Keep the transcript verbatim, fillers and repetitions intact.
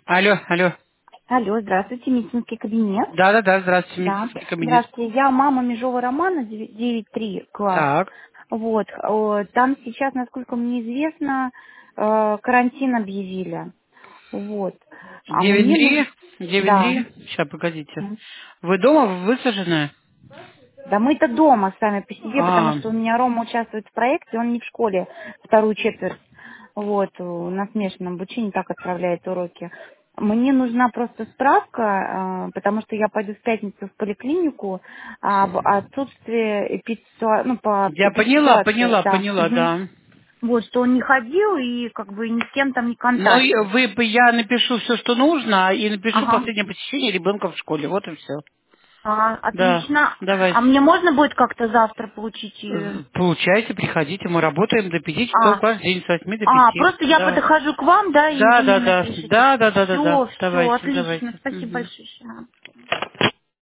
Алло, алло. Алло, здравствуйте, медицинский кабинет. Да-да-да, здравствуйте, Да, медицинский кабинет. здравствуйте. Я мама Межова Романа, девять три класс. Так. Вот, э, там сейчас, насколько мне известно, э, карантин объявили. Вот. А девять мне три, нужно... девять Да. три. Сейчас, погодите. М. Вы дома высажены? Да мы-то дома сами по себе, потому А, что у меня Рома участвует в проекте, он не в школе вторую четверть. Вот, э, на смешанном обучении так отправляет уроки. Мне нужна просто справка, э, потому что я пойду в пятницу в поликлинику об отсутствии эпидситуа- ну, по я поняла, эпидситуации, поняла, да. поняла, Мгм. да. Вот, что он не ходил и как бы ни с кем там не Ну, и контактил. вы, я напишу все, что нужно, и напишу Ага. последнее посещение ребенка в школе. Вот и все. А, Да, отлично. А давайте. мне можно будет как-то завтра получить? э, Получайте, приходите, мы работаем до пяти часов А, каждый день, с восьми до А, пяти. просто я Да. подхожу к вам, да, и Да, вы да, мне да, напишите. да, да, да, да, да. Все, все, Давайте, отлично. давайте. Спасибо Мгм. большое. Ага.